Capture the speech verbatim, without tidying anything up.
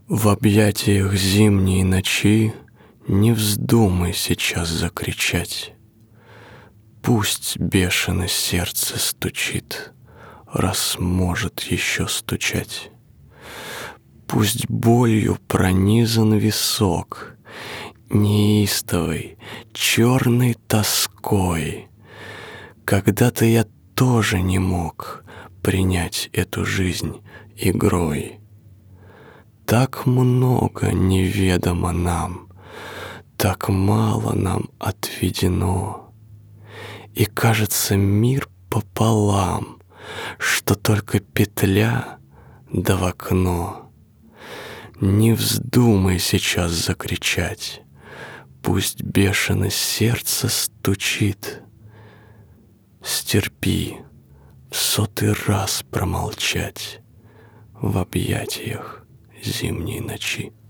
В объятиях зимней ночи не вздумай сейчас закричать. Пусть бешено сердце стучит, раз может еще стучать. Пусть болью пронизан висок, неистовой, черной тоской. Когда-то я тоже не мог принять эту жизнь игрой. Так много неведомо нам, так мало нам отведено. И кажется, мир пополам, что только петля да в окно. Не вздумай сейчас закричать, пусть бешено сердце стучит. Стерпи, в сотый раз промолчать в объятиях зимней ночи.